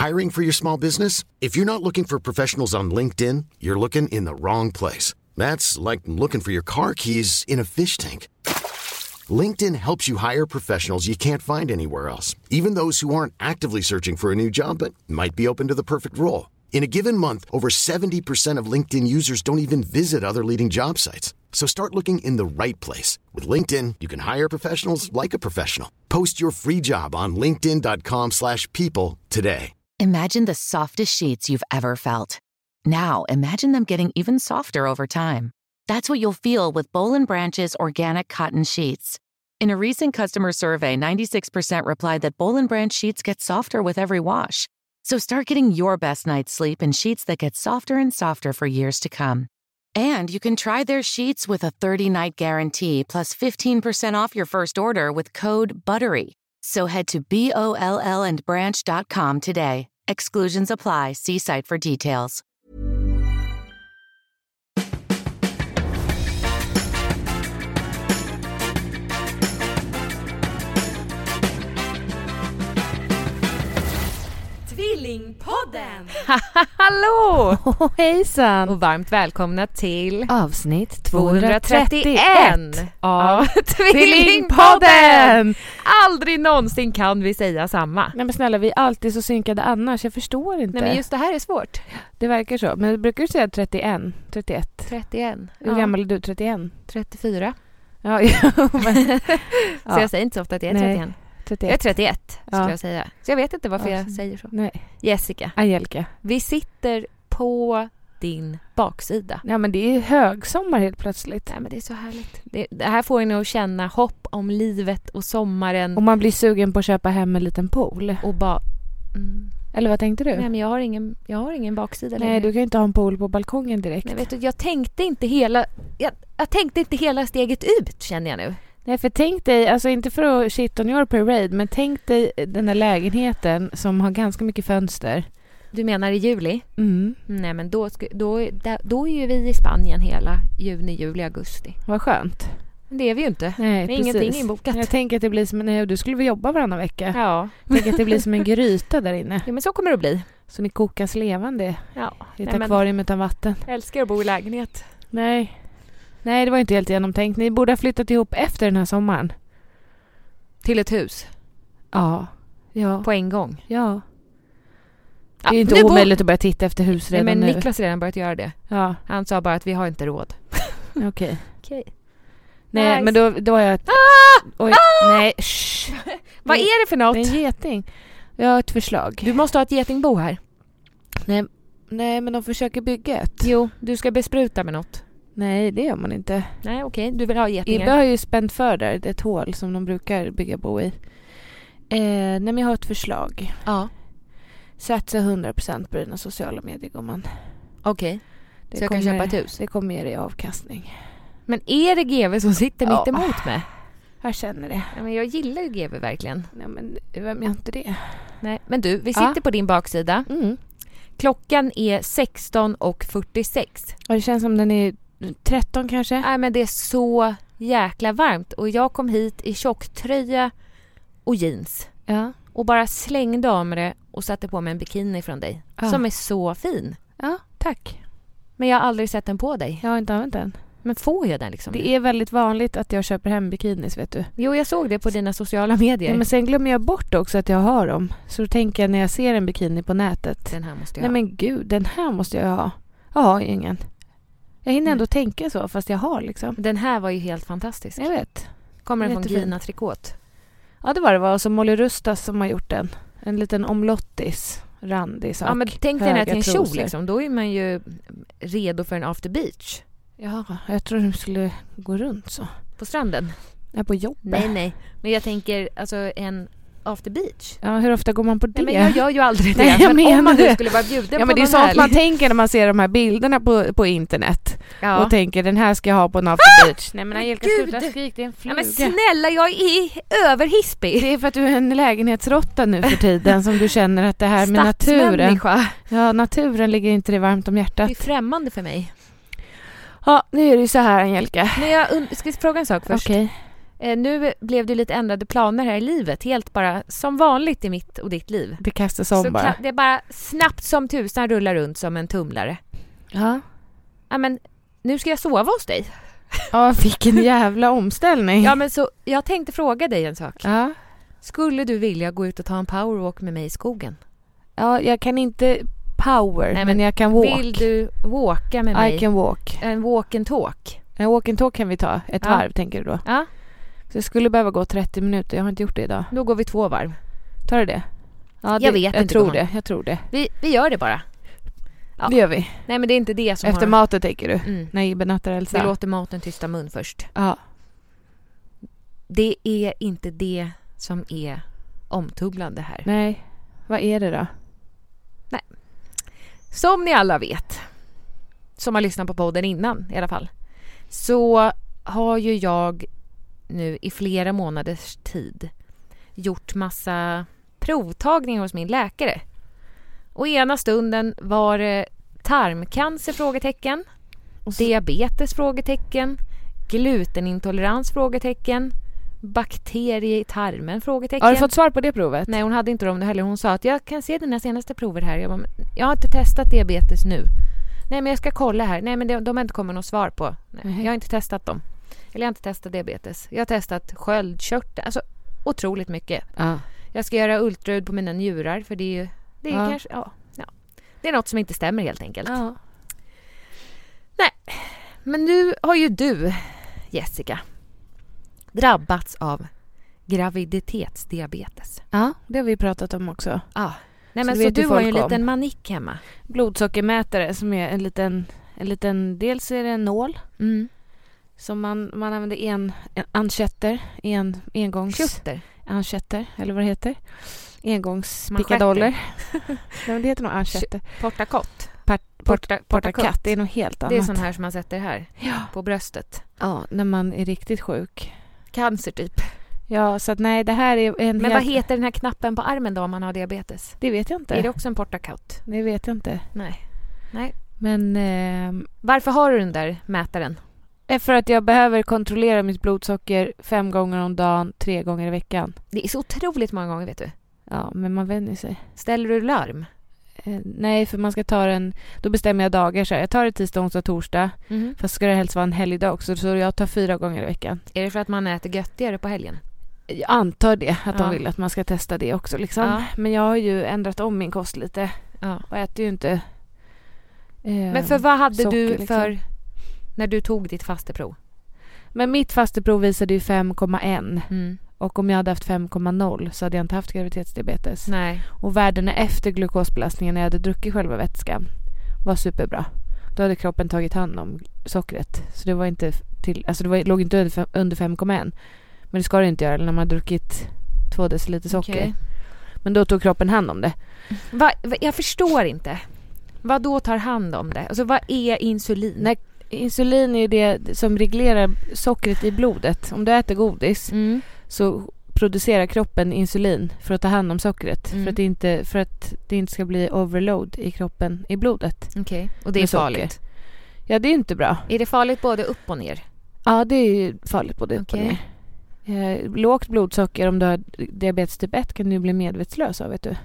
Hiring for your small business? If you're not looking for professionals on LinkedIn, you're looking in the wrong place. That's like looking for your car keys in a fish tank. LinkedIn helps you hire professionals you can't find anywhere else, even those who aren't actively searching for a new job but might be open to the perfect role. In a given month, over 70% of LinkedIn users don't even visit other leading job sites. So start looking in the right place. With LinkedIn, you can hire professionals like a professional. Post your free job on linkedin.com/people today. Imagine the softest sheets you've ever felt. Now, imagine them getting even softer over time. That's what you'll feel with Boll & Branch's organic cotton sheets. In a recent customer survey, 96% replied that Boll & Branch sheets get softer with every wash. So start getting your best night's sleep in sheets that get softer and softer for years to come. And you can try their sheets with a 30-night guarantee plus 15% off your first order with code BUTTERY. So head to BOLLandbranch.com today. Exclusions apply. See site for details. Tvillingpodden! Hallå! Hejsan! Och varmt välkomna till avsnitt 231 av Tvillingpodden! Aldrig någonsin kan vi säga samma. Nej men snälla, vi är alltid så synkade annars. Jag förstår inte. Nej men just det här är svårt. Det verkar så. Men brukar du säga 31? 31? 31. Hur gammal är du? 31? 34. Ja, men, så jag säger inte så ofta att jag är 31. 31. Jag är 31 skulle jag säga. Så jag vet inte varför jag säger så. Nej. Jessica. Angelica. Vi sitter på din baksida. Ja men det är högsommar helt plötsligt. Nej men det är så härligt. Det här får en att känna hopp om livet och sommaren. Och man blir sugen på att köpa hem en liten pool. Och Eller vad tänkte du? Nej men jag har ingen baksida längre. Nej, du kan inte ha en pool på balkongen direkt. Nej, vet du, jag tänkte inte hela steget ut, känner jag nu. Nej, för tänk dig, alltså inte för att shit on your parade, men tänk dig den här lägenheten som har ganska mycket fönster. Du menar i juli? Mm. Nej, men då är ju vi i Spanien hela juni, juli, augusti. Vad skönt. Det är vi ju inte. Nej, det är ingenting inbokat. Jag tänker att det blir som du skulle väl jobba varannan vecka. Ja. Jag tänker att det blir som en gryta där inne. Ja, men så kommer det att bli. Så ni kokas levande i ett Nej, akvarium utan vatten. Jag älskar att bo i lägenhet. Nej, det var inte helt genomtänkt. Ni borde ha flyttat ihop efter den här sommaren. Till ett hus? Ja. På en gång? Ja. Det är inte omöjligt att börja titta efter hus redan nu. Men Niklas har redan börjat göra det. Ja. Han sa bara att vi har inte råd. Okej. Nej, nice. Men då är jag... Oj, nej. Vad är det för något? Det är en geting. Jag har ett förslag. Du måste ha ett getingbo här. Nej, men de försöker bygga ett. Jo, du ska bespruta med något. Nej, det gör man inte. Nej, okej. Du vill ha getingar. Ibbe har ju spänt för där ett hål som de brukar bygga bo i. Nej, men jag har ett förslag. Ja. Satsa 100% på dina sociala medier, gumman. Okej. Så jag kan köpa ett hus? Det kommer ge dig avkastning. Men är det GV som sitter mitt emot mig? Jag känner det. Ja, men jag gillar ju GV verkligen. Nej, men vem gör inte det? Nej, men du, vi sitter på din baksida. Mm. Klockan är 16:46. Och det känns som den är 13 kanske? Nej, men det är så jäkla varmt. Och jag kom hit i tjocktröja och jeans. Ja. Och bara slängde av med det och satte på mig en bikini från dig. Ja. Som är så fin. Ja, tack. Men jag har aldrig sett den på dig. Jag har inte använt den. Men får jag den liksom? Det är väldigt vanligt att jag köper hem bikinis, vet du. Jo, jag såg det på dina sociala medier. Ja, men sen glömmer jag bort också att jag har dem. Så då tänker jag när jag ser en bikini på nätet. Den här måste jag ha. Nej men gud, den här måste jag ha. Jag har ingen. Jag hinner ändå tänka så, fast jag har liksom. Den här var ju helt fantastisk. Jag vet. Kommer den från Jättefin. Gina Tricot? Ja, det var. Och så Molly Rustas som har gjort den. En liten omlottis, randig sak. Ja, men tänk den här till en kjol trosor. liksom. Då är man ju redo för en after beach. Ja, jag tror de skulle gå runt så. På stranden? Ja, på jobbet. Nej. Men jag tänker alltså en after beach. Ja, hur ofta går man på det? Nej, men jag gör ju aldrig det. Nej, jag men om man nu det. skulle vara bjuden ja, på men det är någon sånt helg. man tänker när man ser de här bilderna på internet. Ja. Och tänker, den här ska jag ha på en after beach. Nej, men Angelica, sluta skrik, det är en Ja, fluga. men snälla, jag är överhispig. Det är för att du är en lägenhetsrotta nu för tiden som du känner att det här med naturen. Stadsmänniska. Ja, naturen ligger inte det varmt om hjärtat. Det är främmande för mig. Ja, nu är det ju så här, Angelica. Men jag ska fråga en sak först. Okej. Nu blev det lite ändrade planer här i livet. Helt bara som vanligt i mitt och ditt liv. Det kastas om så bara. Det är bara snabbt som tusan rullar runt som en tumlare. Ja. Ja, men nu ska jag sova hos dig. Ja, vilken jävla omställning. Ja, men så jag tänkte fråga dig en sak. Ja. Skulle du vilja gå ut och ta en powerwalk med mig i skogen? Ja, jag kan inte power, Nej, men jag kan walk. Vill du walka med mig? I can walk. En walk and talk. En walk and talk kan vi ta. Ett varv, tänker du då? Ja. Så jag skulle behöva gå 30 minuter. Jag har inte gjort det idag. Då går vi 2 varv. Tar du det? Ja, Jag vet inte. Jag tror det. Vi gör det bara. Ja. Det gör vi. Nej, men det är inte det som Efter maten tänker du? När Ibbe nattar Elsa. Vi låter maten tysta mun först. Ja. Det är inte det som är omtumlande här. Nej. Vad är det då? Nej. Som ni alla vet, som har lyssnat på podden innan i alla fall, så har ju jag nu i flera månaders tid gjort massa provtagningar hos min läkare. Och ena stunden var det tarmcancer frågetecken, diabetes frågetecken, glutenintolerans frågetecken, bakterie i tarmen frågetecken. Har du fått svar på det provet? Nej, hon hade inte dem heller. Hon sa att jag kan se dina senaste prover här. Jag har inte testat diabetes nu. Nej, men jag ska kolla här. Nej, men de har inte kommit något svar på. Nej, jag har inte testat dem. Eller jag har inte testat diabetes. Jag har testat sköldkörtel. Alltså otroligt mycket. Ja. Jag ska göra ultraljud på mina njurar. För det är kanske... Ja. Det är något som inte stämmer helt enkelt. Ja. Nej, men nu har ju du, Jessica, drabbats av graviditetsdiabetes. Ja, det har vi pratat om också. Ja. Nej, men så du har ju en liten manik hemma. Blodsockermätare som är en liten, dels är det en nål som man använder enkätter, engångsankätter, eller vad det heter. Engångspickadoller. Nej, det heter nog ankätter. Portakott. Portakatt, det är nog helt annat. Det är sån här som man sätter här på bröstet. Ja, när man är riktigt sjuk. Cancer typ. Ja, så att nej, det här är en... Men vad heter den här knappen på armen då om man har diabetes? Det vet jag inte. Är det också en portakott? Det vet jag inte. Nej. Men... Varför har du den där mätaren? För att jag behöver kontrollera mitt blodsocker 5 gånger om dagen, 3 gånger i veckan. Det är så otroligt många gånger, vet du. Ja, men man vänjer sig. Ställer du larm? Nej, för man ska ta den... Då bestämmer jag dagar så här. Jag tar det tisdag, onsdag, torsdag. Fast ska det helst vara en helgdag också. Så jag tar 4 gånger i veckan. Är det för att man äter göttigare på helgen? Jag antar det. Att de vill att man ska testa det också. Liksom. Ja. Men jag har ju ändrat om min kost lite. Ja. Och äter ju inte... Men för vad hade socker, du liksom. för... När du tog ditt fasteprov? Men mitt fasteprov visade ju 5,1. Och om jag hade haft 5,0 så hade jag inte haft graviditetsdiabetes. Nej. Och värdena efter glukosbelastningen när jag hade druckit själva vätskan var superbra. Då hade kroppen tagit hand om sockret. Så det var inte låg inte under 5,1. Men det ska det inte göra när man har druckit 2 deciliter socker. Okay. Men då tog kroppen hand om det. Jag förstår inte. Vad då tar hand om det? Alltså vad är insulin? Nej, insulin är det som reglerar sockret i blodet. Om du äter godis så producerar kroppen insulin för att ta hand om sockret. För att det inte ska bli overload i kroppen, i blodet. Okej. Och det är farligt? Ja, det är inte bra. Är det farligt både upp och ner? Ja, det är farligt både upp och ner. Lågt blodsocker, om du har diabetes typ 1 kan du bli medvetslös av, vet du.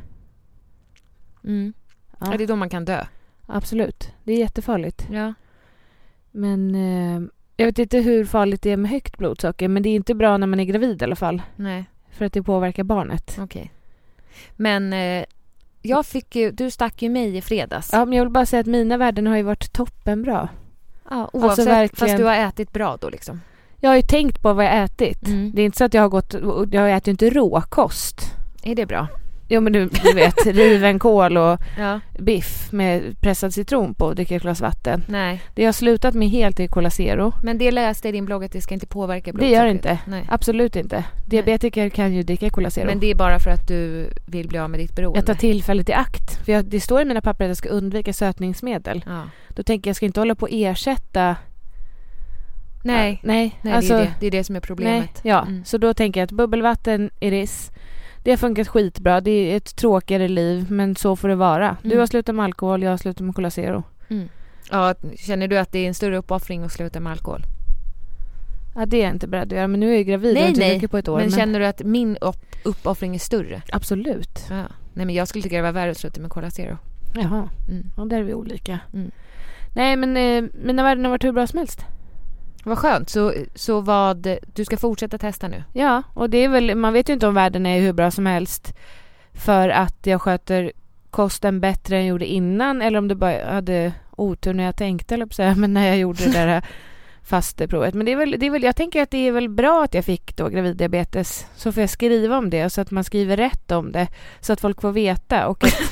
Ja, det är då man kan dö. Absolut. Det är jättefarligt. Ja. Men jag vet inte hur farligt det är med högt blodsocker. Men det är inte bra när man är gravid i alla fall. Nej. För att det påverkar barnet. Okej. Men du stack ju mig i fredags. Ja, men jag vill bara säga att mina värden har ju varit toppenbra. Ja, oavsett, alltså verkligen, fast du har ätit bra då liksom. Jag har ju tänkt på vad jag ätit. Det är inte så att jag har ätit inte råkost. Är det bra? Jo, men du vet, riven kål och biff med pressad citron på och dricka ett glas vatten. Nej. Det jag har slutat med helt är Cola Zero. Men det läste i din blogg att det ska inte påverka blodsockret. Det gör det inte. Nej. Absolut inte. Diabetiker kan ju dricka Cola Zero. Men det är bara för att du vill bli av med ditt beroende. Jag tar tillfället i akt. För det står i mina papper att jag ska undvika sötningsmedel. Ja. Då tänker jag ska inte hålla på att ersätta... Nej, alltså, det är det som är problemet. Nej, ja. Så då tänker jag att bubbelvatten är riss. Det har funkat skitbra. Det är ett tråkigare liv, men så får det vara. Du har slutat med alkohol, jag har slutat med Cola Zero. Ja, känner du att det är en större uppoffring att sluta med alkohol? Ja, det är jag inte beredd att göra. Men nu är jag gravid och inte druckit på ett år. Men känner du att min uppoffring är större? Absolut. Ja. Nej, men jag skulle tycka det var värre att sluta med Cola Zero. Jaha, ja, där är vi olika. Nej, men mina värden har varit hur bra som helst. Vad skönt. Så du ska fortsätta testa nu? Ja, och det är väl, man vet ju inte om världen är hur bra som helst för att jag sköter kosten bättre än jag gjorde innan, eller om det bara hade otur när jag tänkte, eller på säga, men när jag gjorde det där fasteprovet. Men det är väl, jag tänker att det är väl bra att jag fick då graviddiabetes, så får jag skriva om det så att man skriver rätt om det så att folk får veta och att,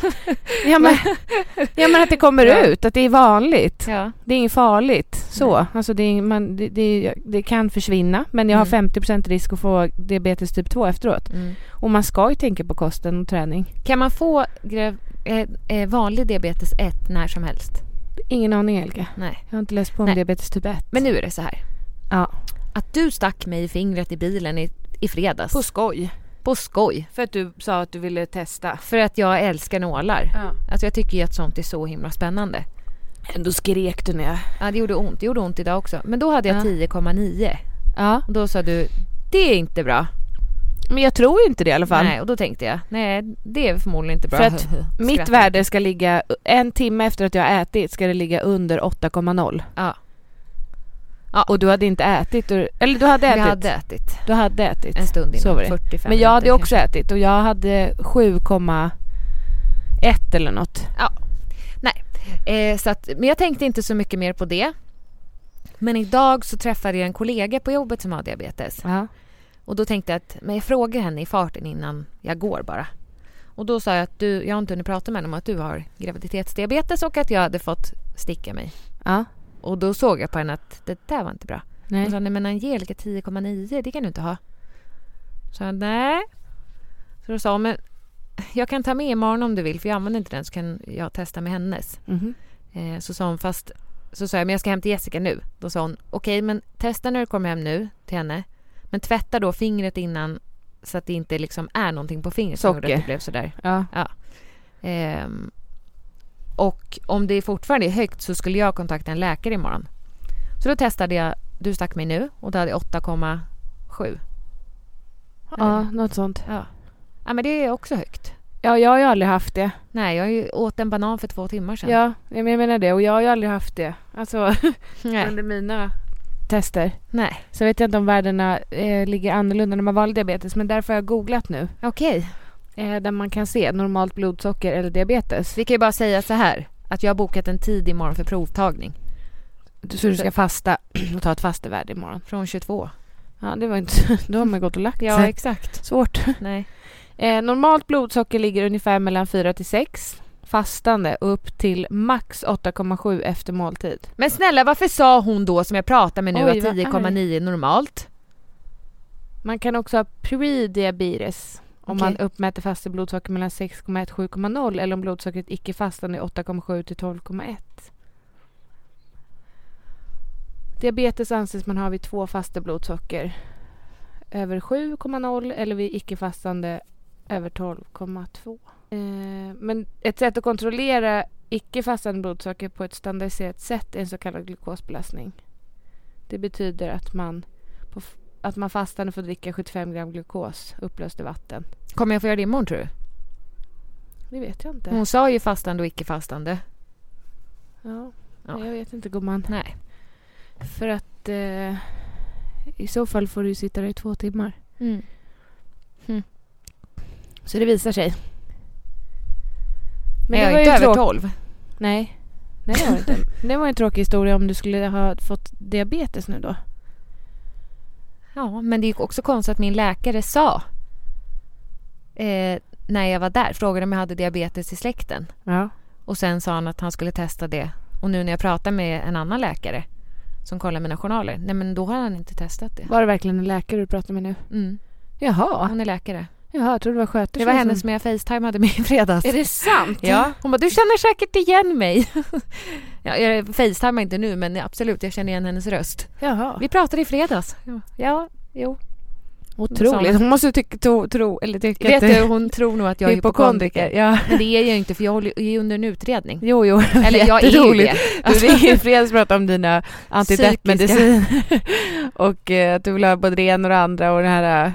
men att det kommer ut, att det är vanligt. Ja. Det är inget farligt så. Alltså det kan försvinna, men jag har 50% risk att få diabetes typ 2 efteråt. Och man ska ju tänka på kosten och träning. Kan man få vanlig diabetes 1 när som helst? Ingen aning, Helga. Nej. Jag har inte läst på om diabetes typ 1. Men nu är det så här. Ja. Att du stack mig i fingret i bilen i fredags. På skoj. För att du sa att du ville testa. För att jag älskar nålar. Ja. Alltså jag tycker ju att sånt är så himla spännande. Ändå skrek du när jag... Ja, det gjorde ont. Det gjorde ont idag också. Men då hade jag 10,9. Ja. Och då sa du, det är inte bra. Men jag tror inte det i alla fall. Nej, och då tänkte jag, nej, det är förmodligen inte bra. För att mitt värde ska ligga, 1 timme efter att jag har ätit ska det ligga under 8,0. Ja. Och du hade inte ätit, eller du hade ätit. Jag hade ätit. Du hade ätit. En stund innan, 45. Men jag hade också ätit och jag hade 7,1 eller något. Ja, nej. Så att, men jag tänkte inte så mycket mer på det. Men idag så träffade jag en kollega på jobbet som har diabetes. Ja. Och då tänkte jag att jag frågar henne i farten innan jag går bara. Och då sa jag att jag har inte hunnit prata med henne om att du har graviditetsdiabetes och att jag hade fått sticka mig. Ja. Och då såg jag på henne att det där var inte bra. Nej. Hon sa, nej men Angelica 10,9, det kan du inte ha. Så jag, nej. Så då sa hon, men jag kan ta med imorgon om du vill, för jag använder inte den, så kan jag testa med hennes. Så sa hon, så sa jag, men jag ska hem till Jessica nu. Då sa hon, okej, men testa när du kommer hem nu till henne. Men tvätta då fingret innan så att det inte liksom är någonting på fingret. Socker. Som det blev sådär. Ja. Och om det fortfarande är högt så skulle jag kontakta en läkare imorgon. Så då testade jag, du stack mig nu, och då hade jag 8,7. Ja, något sånt. Ja, men det är också högt. Ja, jag har ju aldrig haft det. Nej, jag åt en banan för 2 timmar sedan. Ja, jag menar det. Och jag har ju aldrig haft det. Alltså, under mina tester. Nej. Så vet jag inte om värdena ligger annorlunda när man valde diabetes. Men därför har jag googlat nu. Okej. Där man kan se normalt blodsocker eller diabetes. Vi kan ju bara säga så här, att jag har bokat en tid imorgon för provtagning. Så du ska fasta och ta ett fastevärde imorgon. Från 22. Ja, det var inte... Då har man gått och lagt sig. Ja, exakt. Svårt. Nej. Normalt blodsocker ligger ungefär mellan 4-6. Fastande upp till max 8,7 efter måltid. Men snälla, varför sa hon då som jag pratar med nu att 10,9 är normalt? Man kan också ha prediabetes om man uppmäter fasta blodsocker mellan 6,1 och 7,0, eller om blodsockret icke fastande är 8,7 till 12,1. Diabetes anses man ha vid 2 fasta blodsocker över 7,0 eller vid icke-fastande över 12,2. Men ett sätt att kontrollera icke-fastande blodsocker på ett standardiserat sätt är en så kallad glukosbelastning. Det betyder att man fastande får dricka 75 gram glukos upplöst i vatten. Kommer jag få göra det imorgon, tror du? Det vet jag inte. Hon sa ju fastande och icke-fastande. Ja. Jag vet inte, gumman. Nej. För att i så fall får du sitta där i 2 timmar. Så det visar sig. Men det var inte över 12. Nej, det var det inte. Det var en tråkig historia om du skulle ha fått diabetes nu då. Ja, men det är ju också konstigt att min läkare sa när jag var där, frågade om jag hade diabetes i släkten. Ja. Och sen sa han att han skulle testa det. Och nu när jag pratar med en annan läkare som kollar mina journaler, nej men då har han inte testat det. Var det verkligen en läkare du pratade med nu? Mm. Jaha. Hon är läkare. Jaha, jag tror det var sköterska. Det var henne som jag facetimade med i fredags. Är det sant? Ja. Hon bara, du känner säkert igen mig. Jag facetimar inte nu, men absolut, jag känner igen hennes röst. Jaha. Vi pratade i fredags. Ja, jo. Otroligt. Hon måste tycka vet du, hon tror nog att jag är hypokondriker. Ja. Men det är jag inte, för jag är ju under en utredning. Jo. Eller jag är ju det. Du ringer Fredags och pratar om dina antideppmedicin och att du vill ha både det ena och det andra och den här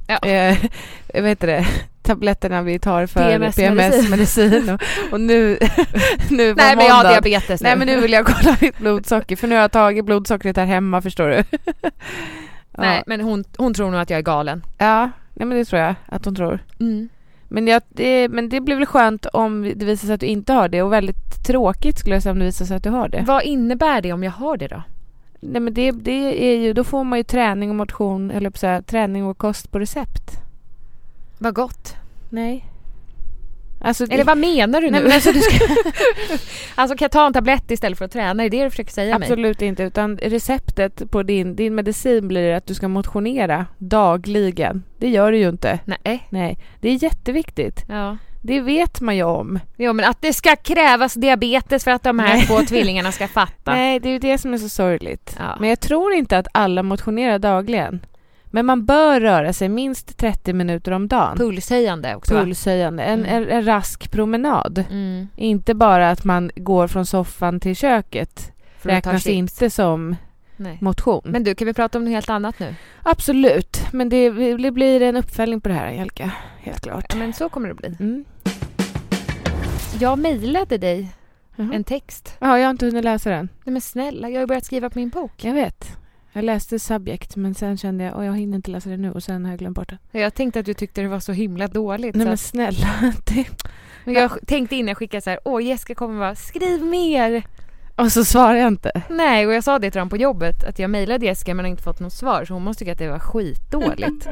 vad heter det? Tabletterna vi tar för PMS-medicin och nu nej, men jag har diabetes nu. Nej, men nu vill jag kolla mitt blodsocker, för nu har jag tagit blodsockret här hemma, förstår du. Nej, men hon tror nog att jag är galen. Ja, nej, men det tror jag att hon tror. Men det blir väl skönt om det visar sig att du inte har det, och väldigt tråkigt skulle jag säga om det visar sig att du har det. Vad innebär det om jag har det då? Nej, men det är ju, då får man ju träning och motion, eller på så här, träning och kost på recept. Vad gott. Nej. Alltså, eller vad menar du nu? Nej, men alltså, alltså kan jag ta en tablett istället för att träna? Är det du försöker säga mig? Absolut inte, utan receptet på din medicin blir att du ska motionera dagligen. Det gör du ju inte. Nej. Det är jätteviktigt. Ja. Det vet man ju om. Jo, men att det ska krävas diabetes för att de här två tvillingarna ska fatta. Nej, det är ju det som är så sorgligt. Ja. Men jag tror inte att alla motionerar dagligen. Men man bör röra sig minst 30 minuter om dagen. Pulshöjande också. Pulshöjande. En rask promenad. Inte bara att man går från soffan till köket. Räknas inte som motion. Men du, kan vi prata om något helt annat nu? Absolut. Men det blir en uppföljning på det här, Angelica. Helt klart. Ja, men så kommer det bli. Jag mejlade dig en text. Ja, jag har inte hunnit läsa den. Nej, men snälla, jag har börjat skriva på min bok. Jag vet. Jag läste subjekt, men sen kände jag jag hinner inte läsa det nu, och sen har jag glömt bort det. Jag tänkte att du tyckte det var så himla dåligt. Nej, men snälla. Men jag tänkte innan jag skickade så här, Jessica kommer vara, skriv mer. Och så svarar jag inte. Nej, och jag sa det till dem på jobbet, att jag mejlade Jessica men har inte fått något svar, så hon måste tycka att det var skitdåligt.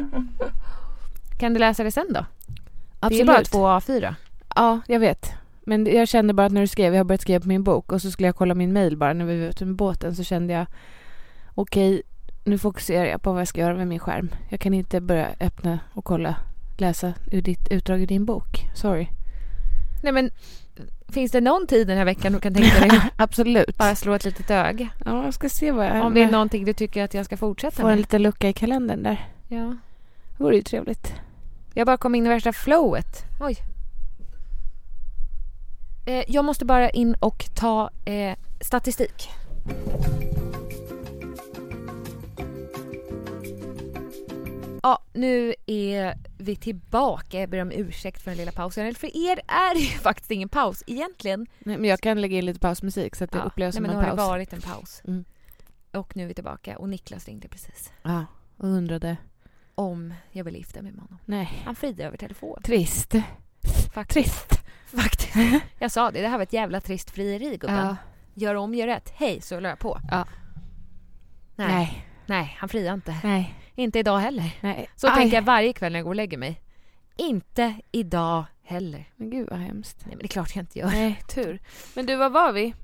Kan du läsa det sen då? Absolut. Det är bara 2 A4. Ja, jag vet. Men jag kände bara att när du skrev, jag har börjat skriva på min bok, och så skulle jag kolla min mejl bara när vi var ute med båten, så kände jag okej, nu fokuserar jag på vad jag ska göra med min skärm. Jag kan inte börja öppna och läsa ur ditt utdrag i din bok. Sorry. Nej, men finns det någon tid den här veckan du kan tänka dig? Absolut. Bara slå ett litet öga. Ja, jag ska se vad jag... Om det är någonting du tycker att jag ska fortsätta med. Få en liten lucka i kalendern där. Ja. Det vore ju trevligt. Jag bara kom in i värsta flowet. Oj. Jag måste bara in och ta statistik. Ja, nu är vi tillbaka. Jag ber om ursäkt för den lilla pausen. För er är det ju faktiskt ingen paus egentligen. Nej, men jag kan lägga in lite pausmusik så att det upplevs som en paus. Men nu har det varit en paus. Och nu är vi tillbaka. Och Niklas ringde precis. Ja, och undrade om jag vill gifta mig med honom. Nej. Han friade över telefon. Trist. Faktiskt. Jag sa det här var ett jävla trist frieri, gubben. Ja. Gör om, gör rätt. Hej, så la jag på. Ja. Nej, han friar inte. Nej. Inte idag heller. Nej. Så tänker jag varje kväll när jag går och lägger mig. Inte idag heller. Men gud vad hemskt. Nej, men det är klart jag inte gör. Nej, tur. Men du, vad var vi?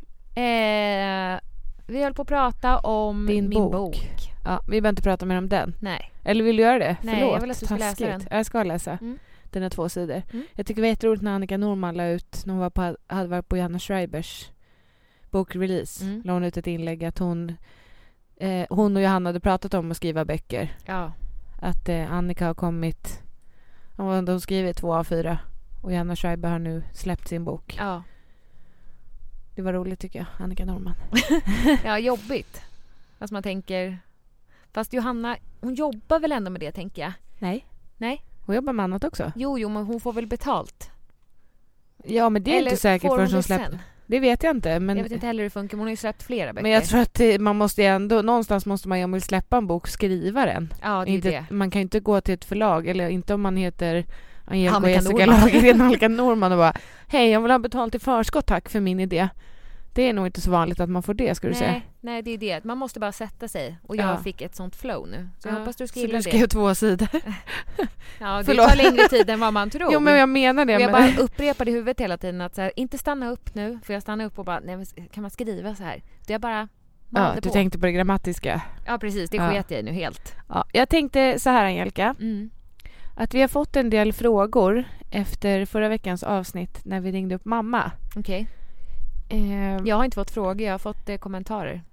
Vi höll på att prata om min bok. Ja, vi behöver inte prata mer om den. Nej. Eller vill du göra det? Nej, förlåt. jag vill att du ska läsa den. Jag ska läsa. Den är 2 sidor. Jag tycker det var jätteroligt när Annika Norman la ut, när hon hade varit på Johanna Schreibers bokrelease. La hon ut ett inlägg att hon och Johanna hade pratat om att skriva böcker. Ja. Att Annika har kommit, de skriver 2 A4 och Johanna Schreiber har nu släppt sin bok. Ja. Det var roligt tycker jag, Annika Norman. Ja, jobbigt. Fast man tänker, fast Johanna, hon jobbar väl ändå med det, tänker jag. Nej. Hon jobbar med annat också. Jo, men hon får väl betalt. Ja, men det är inte säkert förrän hon släpper. Det vet jag inte. Men... Jag vet inte heller hur det funkar, men hon har ju släppt flera böcker. Men jag tror att man måste ändå, någonstans måste man, om man vill släppa en bok, skriva den. Ja, det är inte, det. Man kan ju inte gå till ett förlag, eller inte om man heter Angelica och Jessica Lagergren, Annika Norman, och bara, hej, jag vill ha betalt i förskott, tack för min idé. Det är nog inte så vanligt att man får det, ska du säga. Nej, det är det. Man måste bara sätta sig. Och jag fick ett sånt flow nu. Så jag hoppas du ska gilla det. Så du skrev 2 sidor. Ja, det tar längre tid än vad man tror. Jo, men jag menar det. Och jag bara upprepade i huvudet hela tiden att så här, inte stanna upp nu. För jag stannade upp och bara, nej, kan man skriva så här? Det jag bara malde du på. tänkte på det grammatiska. Ja, precis. Det sket jag nu helt. Ja, jag tänkte så här, Angelica. Att vi har fått en del frågor efter förra veckans avsnitt när vi ringde upp mamma. Okej. Jag har inte fått frågor, jag har fått kommentarer.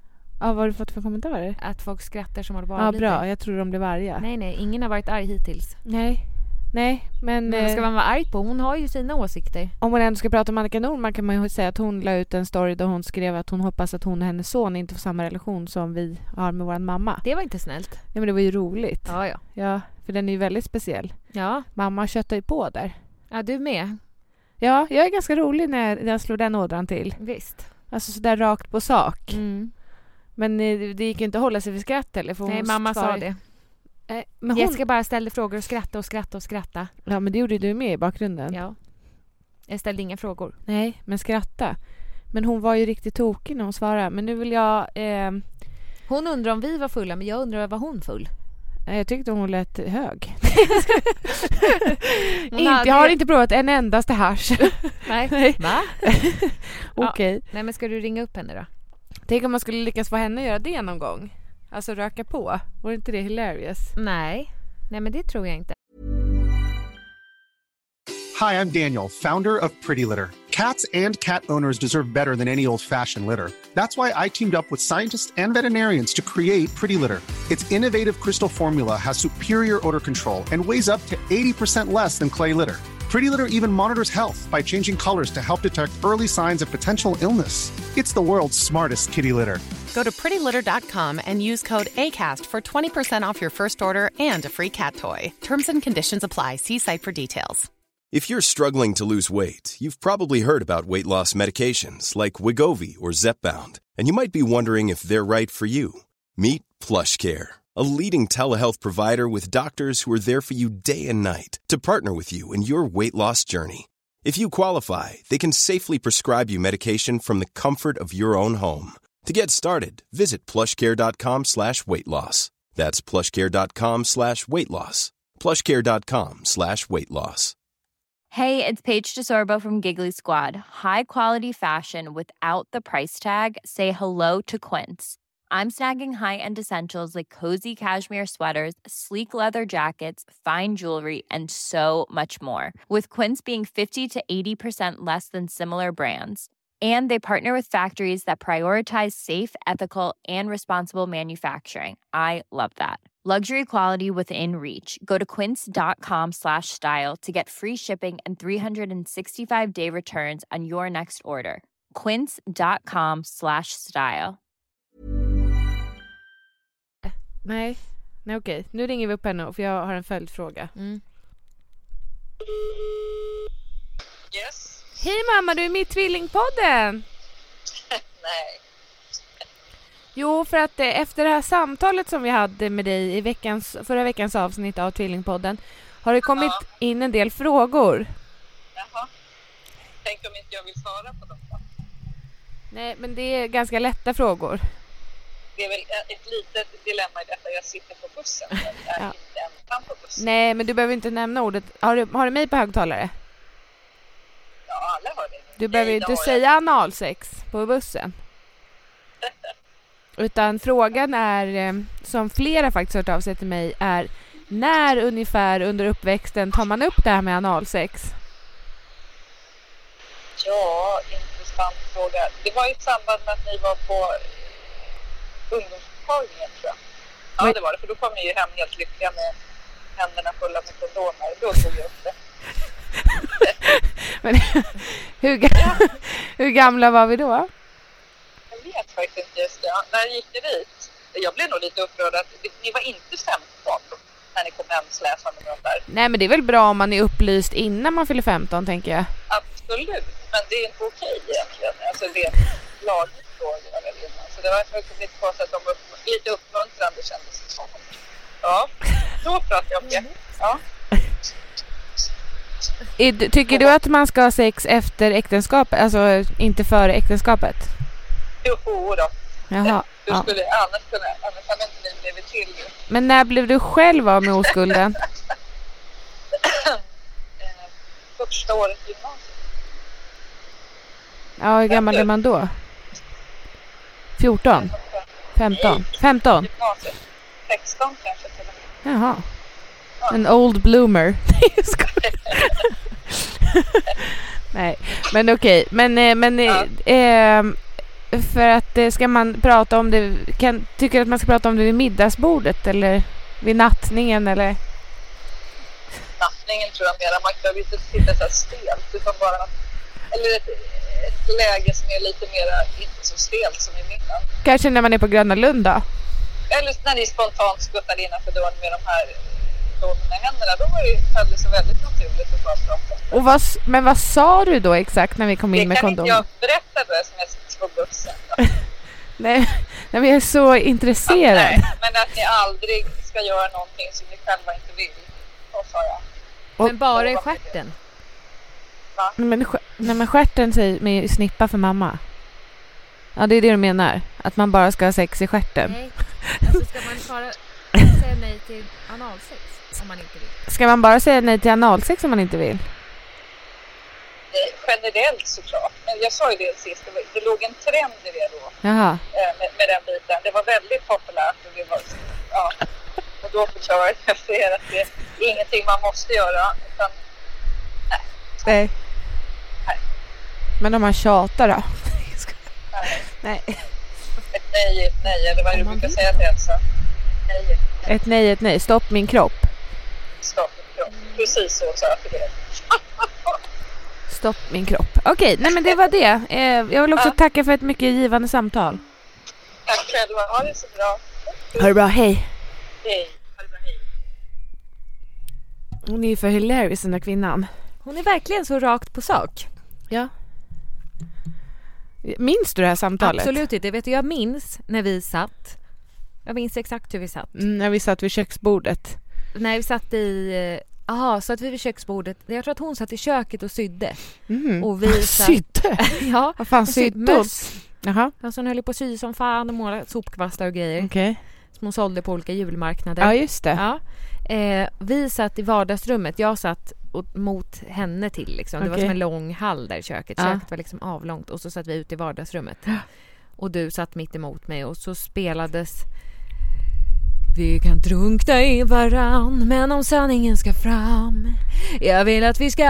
Ja, vad har du fått för kommentarer? Att folk skrattar som håller på Ja, lite. bra. Jag tror de blev arga. Nej, ingen har varit arg hittills. Nej, men Men vad ska man vara arg på? Hon har ju sina åsikter. om man ändå ska prata om Annika Norman kan man ju säga att hon la ut en story där hon skrev att hon hoppas att hon och hennes son inte får samma relation som vi har med vår mamma. Det var inte snällt. Ja, men det var ju roligt. Ja. Ja, för den är ju väldigt speciell. Ja. Mamma köttar ju på där. Ja, du med. Ja, jag är ganska rolig när jag slår den ådran till. Visst. Alltså sådär rakt på sak. Mm. Men det gick inte att hålla sig för skratt eller? För Nej, hon mamma sa svarade- det. Men hon... Jessica bara ställde frågor och skratta. Ja, men det gjorde du med i bakgrunden. Ja. Jag ställde inga frågor. Nej, men skratta. Men hon var ju riktigt tokig när hon svarade. Men nu vill jag... Hon undrar om vi var fulla, men jag undrar, var hon full? Jag tyckte hon lät hög. Hade- Jag har inte provat en endaste hasch. Nej. Va? Okej. Nej, men ska du ringa upp henne då? Tänk om man skulle lyckas få henne att göra det någon gång. Alltså röka på. Vore inte det hilarious? Nej, men det tror jag inte. Hi, I'm Daniel, founder of Pretty Litter. Cats and cat owners deserve better than any old-fashioned litter. That's why I teamed up with scientists and veterinarians to create Pretty Litter. Its innovative crystal formula has superior odor control and weighs up to 80% less than clay litter. Pretty Litter even monitors health by changing colors to help detect early signs of potential illness. It's the world's smartest kitty litter. Go to prettylitter.com and use code ACAST for 20% off your first order and a free cat toy. Terms and conditions apply. See site for details. If you're struggling to lose weight, you've probably heard about weight loss medications like Wegovy or Zepbound, and you might be wondering if they're right for you. Meet PlushCare, a leading telehealth provider with doctors who are there for you day and night to partner with you in your weight loss journey. If you qualify, they can safely prescribe you medication from the comfort of your own home. To get started, visit plushcare.com/weightloss. That's plushcare.com/weightloss. plushcare.com/weightloss. Hey, it's Paige DeSorbo from Giggly Squad. High quality fashion without the price tag. Say hello to Quince. I'm snagging high-end essentials like cozy cashmere sweaters, sleek leather jackets, fine jewelry, and so much more. With Quince being 50 to 80% less than similar brands. And they partner with factories that prioritize safe, ethical, and responsible manufacturing. I love that. Luxury quality within reach. Go to quince.com/style to get free shipping and 365-day returns on your next order. quince.com/style. Nej, okej. Nu ringer vi upp henne för jag har en följdfråga. Yes. Hej mamma, du är med i Tvillingpodden. Nej. Jo, för att efter det här samtalet som vi hade med dig i förra veckans avsnitt av Tvillingpodden har det kommit in en del frågor. Jaha. Tänk om inte jag vill svara på dem då? Nej, men det är ganska lätta frågor. Det är väl ett litet dilemma i detta. Jag sitter på bussen. Jag är inte ensam på bussen. Nej, men du behöver inte nämna ordet. Har du mig på högtalare? Ja, alla har det. Du behöver ju inte säga analsex på bussen. Utan frågan är, som flera faktiskt hört av sig till mig, är när ungefär under uppväxten tar man upp det här med analsex? Ja, intressant fråga. Det var i samband med att ni var på ungdomsmottagningen, tror jag. Ja, det var det. För då kom ni ju hem helt lyckliga med händerna fulla med kondomer. Då tog jag upp det. Men hur gamla var vi då? Jag vet faktiskt inte just det. När gick ni dit? Jag blev nog lite upprörd att ni var inte 15 när ni kom hem släsande med de där. Nej, men det är väl bra om man är upplyst innan man fyller 15, tänker jag. Absolut, men det är inte okej egentligen. Alltså det är lagligt fråga eller innan. Så det var lite konstigt att de var lite uppmuntrande, kändes det som. Ja, då pratar jag om det. Ja. Tycker du att man ska ha sex efter äktenskapet? Alltså inte före äktenskapet? Jo då. Jaha, Du skulle annars hade inte ni blivit till. Men när blev du själv av med oskulden? Första året i gymnasiet. Ja, hur gammal är man då? 14? 15? 15? Gymnasiet. 16 kanske till och med. Jaha. En old bloomer. Nej, men okej. Men För att ska man prata om det, tycker att man ska prata om det vid middagsbordet eller vid nattningen eller? Nattningen tror jag mer. Man behöver inte sitta så här stelt utan bara, eller ett läge som är lite mer inte så stelt som i middagen. Kanske när man är på Gröna Lund då? Eller när ni spontant skuttar innanför dörren med de här lådorna i händerna, då höll det så väldigt naturligt att bara prata. Och men vad sa du då exakt när vi kom in med kondom? Det kan inte jag berätta då som jag slår bussen. nej, men jag är så intresserad. Nej, men att ni aldrig ska göra någonting som ni själva inte vill, så sa jag. Men bara i stjärten? Va? Men stjärten säger med snippa för mamma. Ja, det är det du menar. Att man bara ska ha sex i stjärten. Nej, alltså ska man bara säga nej till analsex om man inte vill? Ska man bara säga nej till analsex om man inte vill? Generellt såklart. Men jag sa ju det sist. Det låg en trend i det då. Jaha. Med den biten. Det var väldigt populärt. Och det var, ja. Och då förklarade jag för er att det är ingenting man måste göra. Utan, nej. Men om man tjatar då? Nej. Ett nej är ett nej. Eller vad du brukar säga till Elsa. Nej. Ett nej är ett nej. Stopp min kropp. Stopp min kropp. Precis så sa jag till er. Stopp min kropp. Okej, nej men det var det. Jag vill också tacka för ett mycket givande samtal. Tack själva. Ha det så bra. Ha det bra, hej. Hej. Ha det bra, hej. Hon är ju för hilarious, den där kvinnan. Hon är verkligen så rakt på sak. Ja. Minns du det här samtalet? Absolut inte. Vet du, jag minns när vi satt. Jag minns exakt hur vi satt. När vi satt vid köksbordet. När vi satt i... Jaha, så att vi vid köksbordet. Jag tror att hon satt i köket och sydde. Och vi satt... Sydde? Ja. Vad fan sydde hon? Jaha. Alltså hon höll på att sy som fan och måla sopkvastar och grejer. Okej. Som hon sålde på olika julmarknader. Ja, just det. Ja. Vi satt i vardagsrummet. Jag satt mot henne till liksom. Det var som en lång hall där i köket. Köket var liksom avlångt. Och så satt vi ute i vardagsrummet. Och du satt mitt emot mig. Och så spelades... Vi kan drunkna i varann, men om sanningen ska fram, jag vill att vi ska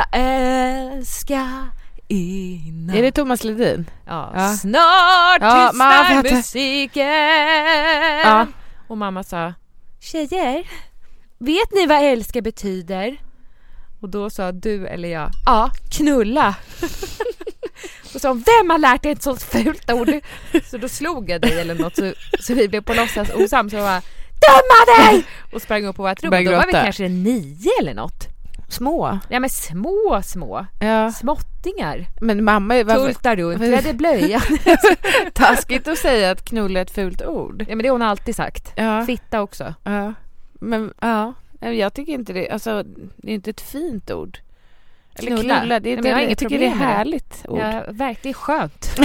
älska innan. Är det Thomas Ledin? Ja. Snart tystnar musiken. Ja. Och mamma sa: tjejer, vet ni vad älska betyder? Och då sa du eller jag: ja, knulla. Och sa: vem har lärt dig ett sånt fult ord? Så då slog jag dig eller något, så vi blev på låtsas osams. Så var döma dig! Och sprang upp på vårt rum. Då var vi kanske 9 eller något. Små? Ja, men små. Ja. Småttingar. Men mamma... Tultar runt, trädde blöja. Taskigt att säga att knulla är ett fult ord. Ja, men det har hon alltid sagt. Ja. Fitta också. Ja. Men jag tycker inte det. Alltså, det är inte ett fint ord. Eller knulla. Det är inte, jag tycker det är härligt ord. Ja, verkligen skönt.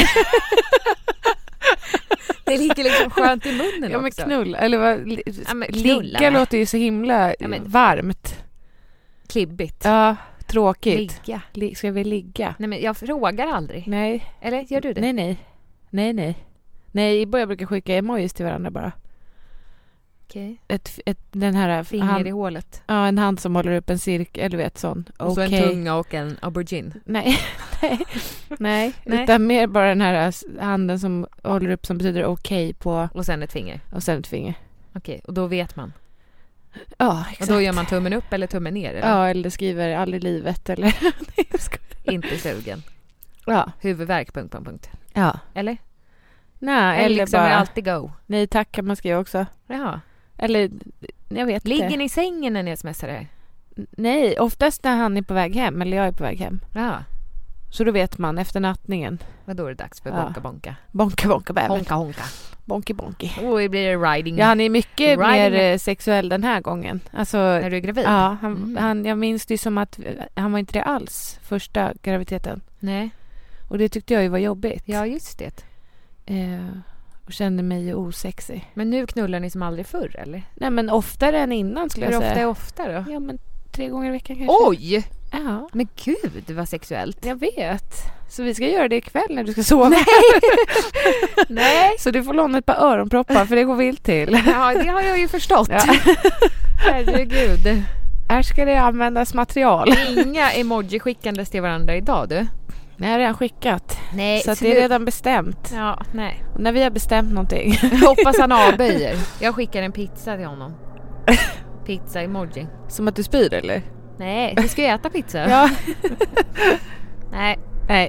Det ligger liksom skönt i munnen. Ja, men knulla. Eller vad, ligga låter ju så himla varmt. Klibbigt. Ja, tråkigt. Ligga. Ska vi ligga? Nej, men jag frågar aldrig. Nej. Eller gör du det? Nej, jag brukar skicka emojis till varandra bara. Okej. Den här finger i hålet. Ja, en hand som håller upp en cirkel, eller vet sån. Och så en tunga och en aubergine. Nej. Utan mer bara den här handen som håller upp som betyder okej på. Och sen ett finger. Okej, och då vet man. Ja, exakt. Och då gör man tummen upp eller tummen ner? Eller? Ja, eller skriver aldrig livet eller... Inte sugen. Ja. Huvudvärk, ... Ja. Eller? Nej, eller liksom bara... alltid go. Nej, tack kan man skriva också. Jaha. Eller, jag vet inte. Ligger ni i sängen när ni smsar det? Nej, oftast när han är på väg hem, eller jag är på väg hem. Ja. Så då vet man efter nattningen. Vad då är det dags för bonka-bonka? Bonka bäver. Honka. Bonki. Och det blir riding. Ja, han är mycket mer sexuell den här gången. Alltså, när du är gravid? Ja, jag minns det som att han var inte det alls första graviditeten. Nej. Och det tyckte jag ju var jobbigt. Ja, just det. Och kände mig ju osexig. Men nu knullar ni som aldrig förr, eller? Nej, men oftare än innan skulle jag säga. Hur ofta är ofta då? Ja, men 3 gånger i veckan kanske. Oj! Ja. Men gud, det var sexuellt. Jag vet. Så vi ska göra det ikväll när du ska sova. Nej. Så du får låna ett par öronproppar för det går vilt till. Ja, det har jag ju förstått. Ja. Herregud. Här ska det användas material. Inga emoji skickandes till varandra idag, du. Jag har redan skickat. Nej, så att det är redan bestämt. Ja, nej. Och när vi har bestämt någonting. Jag hoppas han avböjer. Jag skickar en pizza till honom. Pizza-emoji. Som att du spyr eller? Nej, vi ska ju äta pizza. Ja. Nej.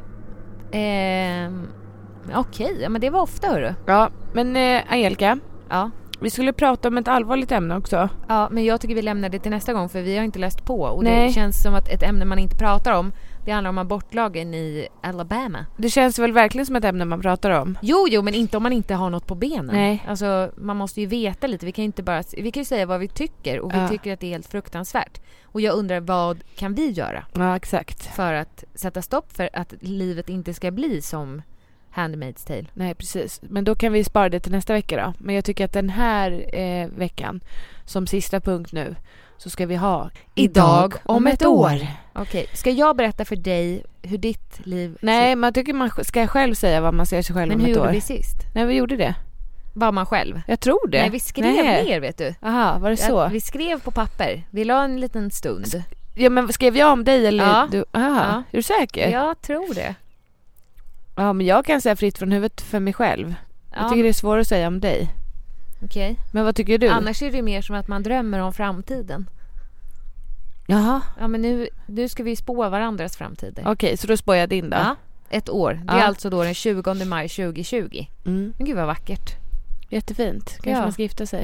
Okej, men det var ofta, hörru. Ja, men Angelica. Ja. Vi skulle prata om ett allvarligt ämne också. Ja, men jag tycker vi lämnar det till nästa gång, för vi har inte läst på. Och Nej. det känns som att ett ämne man inte pratar om, det handlar om abortlagen i Alabama. Det känns väl verkligen som ett ämne man pratar om. Jo, men inte om man inte har något på benen. Nej. Alltså, man måste ju veta lite. Vi kan ju säga vad vi tycker, och vi tycker att det är helt fruktansvärt. Och jag undrar, vad kan vi göra? Ja, exakt. För att sätta stopp för att livet inte ska bli som Handmaid's Tale. Nej, precis. Men då kan vi spara det till nästa vecka då. Men jag tycker att den här veckan, som sista punkt nu, så ska vi ha Idag om ett år. Okej, ska jag berätta för dig hur ditt liv... Nej, man tycker man ska själv säga vad man ser sig själv om ett år. Men hur gjorde vi sist? Nej, vi gjorde det. Var man själv? Jag tror det. Nej, vi skrev ner, vet du. Aha, var det så? Vi skrev på papper. Vi la en liten stund. Ja, men skrev jag om dig eller ja. du? Aha, ja. Är du säker? Jag tror det. Ja, men jag kan säga fritt från huvudet för mig själv. Ja. Jag tycker det är svårt att säga om dig. Okej. Men vad tycker du? Annars är det mer som att man drömmer om framtiden. Jaha. Ja, men nu ska vi spå varandras framtider. Okej, så då spår jag din då. Ja, ett år. Det är alltså då den 20 maj 2020. Men gud vad vackert. Jättefint. Kanske man ska gifta sig.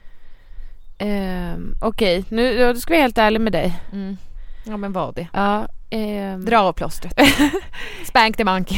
Okej, nu då ska vi vara helt ärlig med dig. Ja, men vad det? Ja. Dra av plåstret. Spank the monkey.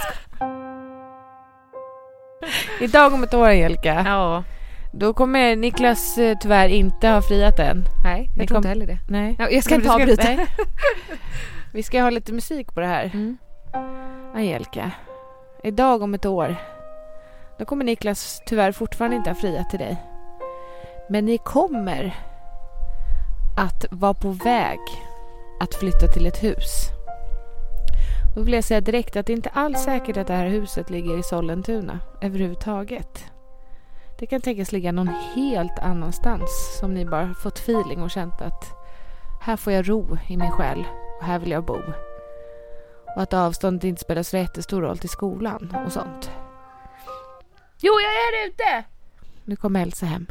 Idag om ett år, Angelica. Ja. Då kommer Niklas tyvärr inte ha friat än. Nej, jag tror inte heller det. Nej. Ja, jag ska inte avbryta. Vi ska ha lite musik på det här. Angelica. Idag om ett år. Då kommer Niklas tyvärr fortfarande inte ha friat till dig. Men ni kommer att vara på väg att flytta till ett hus. Då vill jag säga direkt att det inte alls säkert att det här huset ligger i Sollentuna överhuvudtaget. Det kan tänkas ligga någon helt annanstans som ni bara fått feeling och känt att här får jag ro i min själ och här vill jag bo. Och att avståndet inte spelar så jättestor roll till skolan och sånt. Jo, jag är ute! Nu kommer Elsa hem.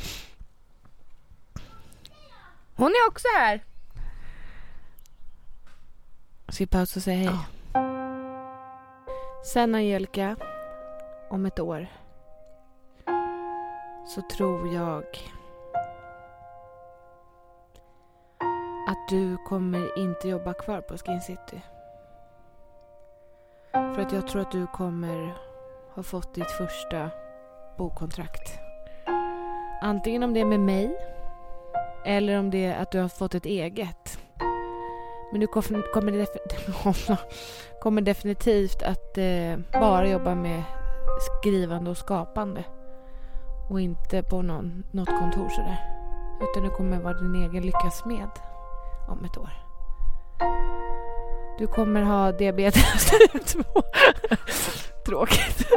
Hon är också här. Ska vi pausa och säga hej? Sen, Angelica, om ett år så tror jag att du kommer inte jobba kvar på Skin City. För att jag tror att du kommer ha fått ditt första bokkontrakt. Antingen om det är med mig eller om det är att du har fått ett eget. Men du kommer definitivt att bara jobba med skrivande och skapande. Och inte på något kontor sådär. Utan du kommer vara din egen lyckas med om ett år. Du kommer ha diabetes typ 2. Tråkigt.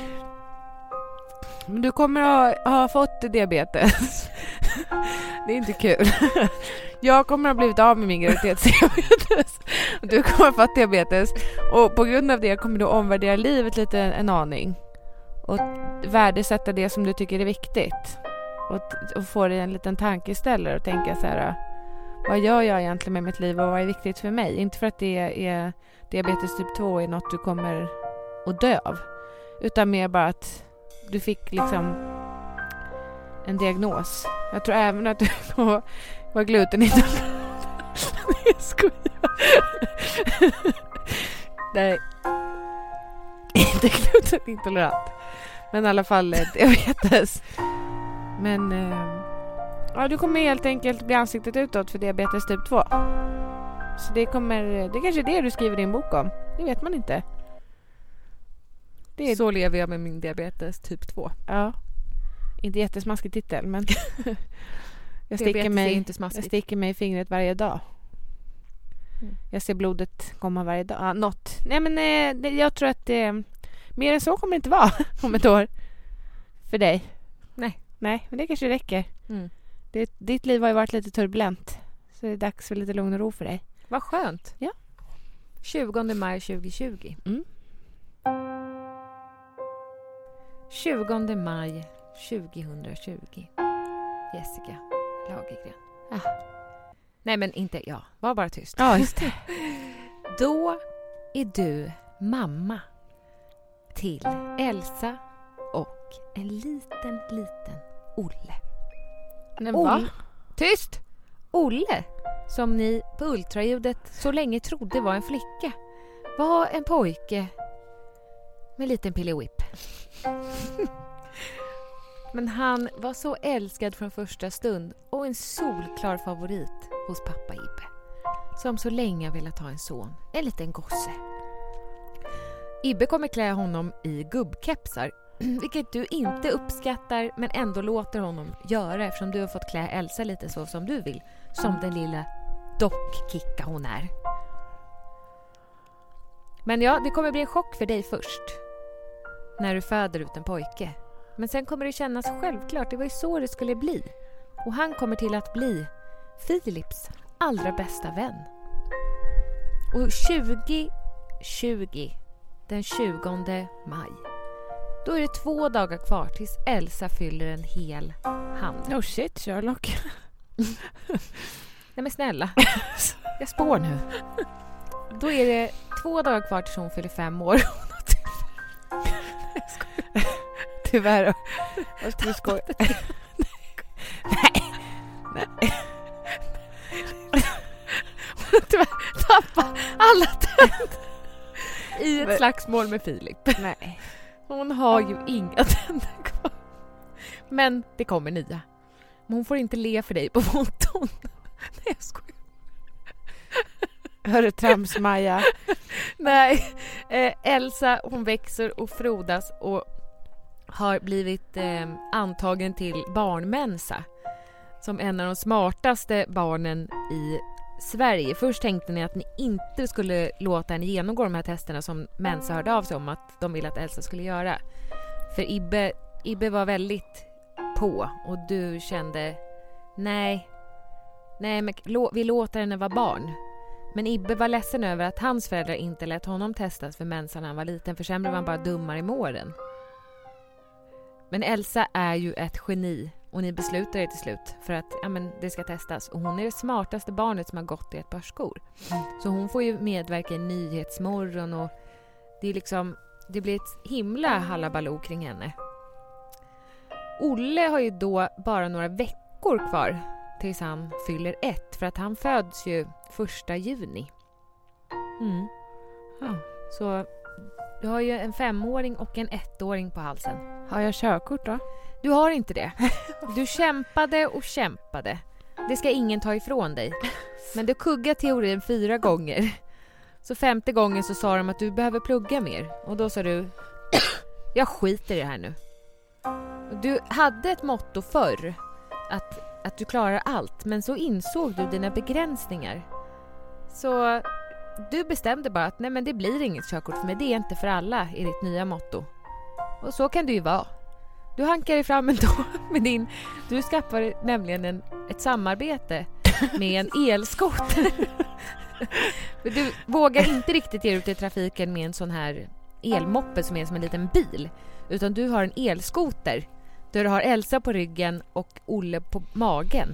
Men du kommer ha fått diabetes. Det är inte kul. Jag kommer ha blivit av med min graviditetsdiabetes. Du kommer ha fått diabetes. Och på grund av det kommer du omvärdera livet lite en aning. Och värdesätta det som du tycker är viktigt. Och få dig en liten tankeställare och tänka så här: vad gör jag egentligen med mitt liv och vad är viktigt för mig? Inte för att det är diabetes typ 2 är något du kommer att dö av. Utan mer bara att du fick liksom en diagnos. Jag tror även att du var glutenintolerant. Jag skojar. Nej. Inte glutenintolerant. Men i alla fall diabetes. Men ja, du kommer helt enkelt bli ansiktet utåt för diabetes typ 2. Så det kanske är det du skriver din bok om. Det vet man inte. Så lever jag med min diabetes typ 2. Ja. Inte jättesmaskig titel, men jag sticker mig i fingret varje dag. Jag ser blodet komma varje dag. Något. Nej, men jag tror att mer än så kommer det inte vara om ett år för dig. Nej, men det kanske räcker. Ditt liv har ju varit lite turbulent. Så det är dags för lite lugn och ro för dig. Vad skönt. Ja. 20 maj 2020. 20 maj 2020. Jessica Lagergren. Nej, men inte jag. Var bara tyst. Ja, just det. Då är du mamma till Elsa och en liten Olle. Men va? Tyst! Olle, som ni på ultraljudet så länge trodde var en flicka, var en pojke med en liten pillewhip. Men han var så älskad från första stund och en solklar favorit hos pappa Ibbe, som så länge velat ha en son, en liten gosse. Ibbe kommer klä honom i gubbkepsar, vilket du inte uppskattar men ändå låter honom göra eftersom du har fått klä Elsa lite så som du vill, som den lilla dockkicka hon är. Men ja, det kommer bli en chock för dig först när du föder ut en pojke. Men sen kommer det kännas självklart, det var ju så det skulle bli. Och han kommer till att bli Philips allra bästa vän. Och 2020, den 20 maj, då är det 2 dagar kvar tills Elsa fyller en hel hand. Oh shit, Sherlock. Nej men snälla, jag spår nu. Då är det 2 dagar kvar tills hon fyller 5 år. Tyvärr. Jag skulle skoja. Nej. Tyvärr tappa alla tänder i ett slagsmål med Filip. Nej. Hon har ju inga tänder kvar. Men det kommer nya. Men hon får inte le för dig på foton. Nej, jag skojar. Hörru trams, Maja. Nej, Elsa hon växer och frodas och har blivit antagen till barnmensa som en av de smartaste barnen i Sverige. Först tänkte ni att ni inte skulle låta henne genomgå de här testerna som Mensa hörde av sig om att de ville att Elsa skulle göra. För Ibbe var väldigt på och du kände nej men vi låter henne vara barn. Men Ibbe var ledsen över att hans föräldrar inte lät honom testas för Mensa när han var liten, för sen blev han bara dummare i måren. Men Elsa är ju ett geni och ni beslutar er till slut för att det ska testas. Och hon är det smartaste barnet som har gått i ett par skor. Så hon får ju medverka i Nyhetsmorgon och det blir ett himla hallabaloo kring henne. Olle har ju då bara några veckor kvar tills han fyller 1, för att han föds ju 1 juni. Så du har ju en 5-åring och en 1-åring på halsen. Har jag körkort då? Du har inte det. Du kämpade och kämpade. Det ska ingen ta ifrån dig. Men du kuggade teorin 4 gånger. Så 5:e gången så sa de att du behöver plugga mer. Och då sa du, jag skiter i det här nu. Du hade ett motto förr, att du klarar allt. Men så insåg du dina begränsningar. Så du bestämde bara att nej, men det blir inget körkort för mig. Det är inte för alla i ditt nya motto. Och så kan det ju vara. Du hankar dig fram ändå med du skaffar nämligen ett samarbete med en elskoter. Du vågar inte riktigt ge ut i trafiken med en sån här elmoppe som är som en liten bil. Utan du har en elskoter där du har Elsa på ryggen och Olle på magen.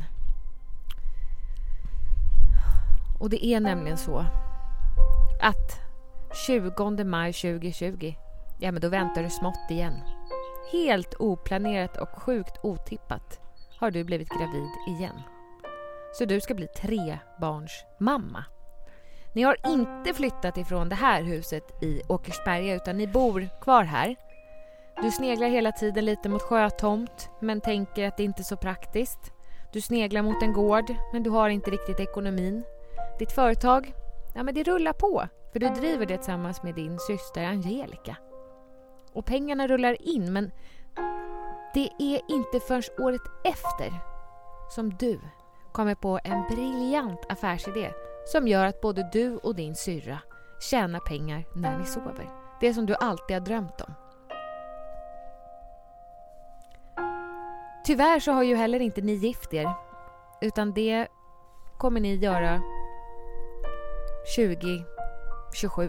Och det är nämligen så att 20 maj 2020, ja men då väntar du smått igen. Helt oplanerat och sjukt otippat har du blivit gravid igen. Så du ska bli 3 barns mamma. Ni har inte flyttat ifrån det här huset i Åkersberga utan ni bor kvar här. Du sneglar hela tiden lite mot sjötomt men tänker att det inte är så praktiskt. Du sneglar mot en gård men du har inte riktigt ekonomin. Ditt företag, ja men det rullar på för du driver det tillsammans med din syster Angelica. Och pengarna rullar in men det är inte förrän året efter som du kommer på en briljant affärsidé som gör att både du och din syrra tjänar pengar när ni sover. Det som du alltid har drömt om. Tyvärr så har ju heller inte ni gift er utan det kommer ni göra 27.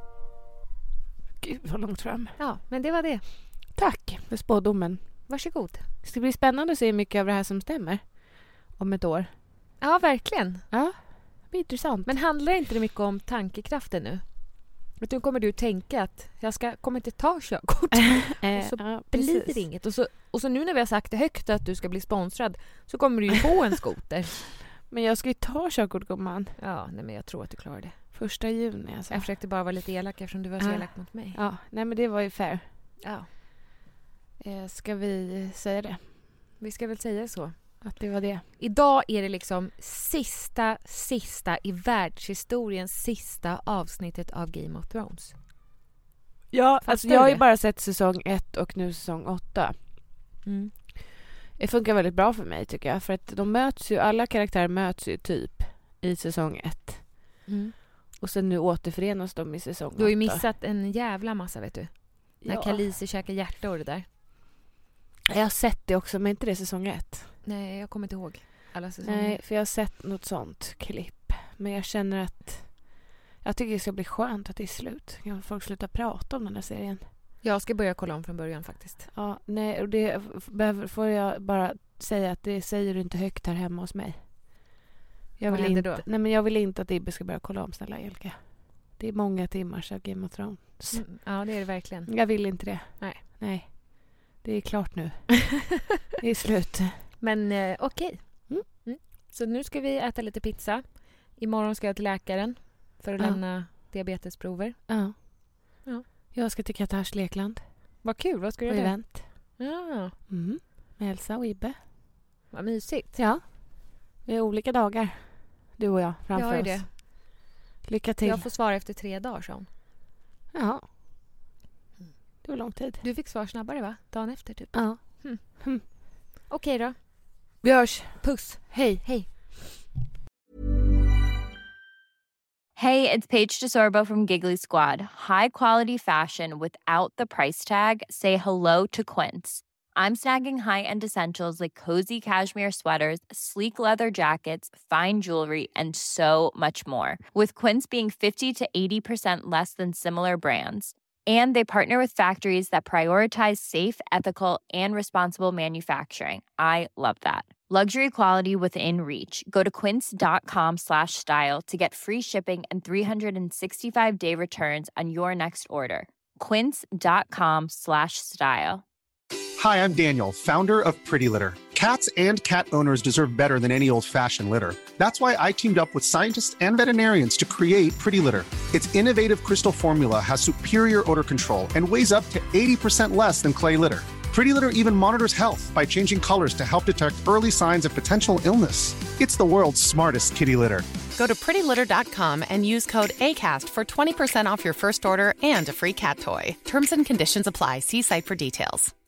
Gud vad långt fram. Ja, men det var det. Tack för spådomen. Varsågod. Det ska bli spännande att se hur mycket av det här som stämmer om ett år. Ja, verkligen. Ja, det blir intressant. Men handlar inte det mycket om tankekraften nu? Nu kommer du tänka att kommer inte ta körkort. Och så blir det inget. Och så nu när vi har sagt det högt att du ska bli sponsrad så kommer du ju få en skoter. Men jag ska ju ta körkort, gumman. Ja, nej, men jag tror att du klarar det. 1 juni alltså. Jag försökte bara vara lite elak eftersom du var så elak mot mig. Ja, nej men det var ju fair. Ja. Ska vi säga det? Vi ska väl säga så. Att det var det. Idag är det liksom sista i världshistoriens sista avsnittet av Game of Thrones. Ja, alltså jag har ju bara sett säsong 1 och nu säsong 8. Mm. Det funkar väldigt bra för mig tycker jag. För att alla karaktärer möts ju typ i säsong 1. Mm. Och sen nu återförenas de i säsong 8. Du har ju missat en jävla massa, vet du. När Khaleesi käkar hjärta och det där. Jag har sett det också, men inte det säsong 1. Nej, jag kommer inte ihåg alla säsonger. Nej, för jag har sett något sånt klipp. Men jag känner att jag tycker det ska bli skönt att det är slut. Kan folk sluta prata om den här serien? Jag ska börja kolla om från början faktiskt. Ja, nej, och det får jag bara säga att det säger du inte högt här hemma hos mig. Vad händer då? Nej, men jag vill inte att Ibbe ska börja kolla om, snälla Elka. Det är många timmar av Game of Thrones. Ja, det är det verkligen. Jag vill inte det. Nej. Det är klart nu. Det är slut. Men okej. Mm. Så nu ska vi äta lite pizza. Imorgon ska jag till läkaren för att lämna diabetesprover. Ja. Jag ska till Katars lekland. Vad kul, vad ska du göra? Event. Ja. Med Elsa och Ibbe. Vad mysigt. Ja. Vi har olika dagar. Du och jag framför oss. Det. Lycka till. Jag får svara efter 3 dagar, sa hon. Ja. Det var lång tid. Du fick svar snabbare, va? Dagen efter, typ. Ja. Okej då. Vi hörs. Puss. Hej. Hej. Hey, it's Paige DeSorbo from Giggly Squad. High quality fashion without the price tag. Say hello to Quince. I'm snagging high-end essentials like cozy cashmere sweaters, sleek leather jackets, fine jewelry, and so much more. With Quince being 50 to 80% less than similar brands. And they partner with factories that prioritize safe, ethical, and responsible manufacturing. I love that. Luxury quality within reach. Go to quince.com/style to get free shipping and 365-day returns on your next order. Quince.com/style. Hi, I'm Daniel, founder of Pretty Litter. Cats and cat owners deserve better than any old-fashioned litter. That's why I teamed up with scientists and veterinarians to create Pretty Litter. Its innovative crystal formula has superior odor control and weighs up to 80% less than clay litter. Pretty Litter even monitors health by changing colors to help detect early signs of potential illness. It's the world's smartest kitty litter. Go to prettylitter.com and use code ACAST for 20% off your first order and a free cat toy. Terms and conditions apply. See site for details.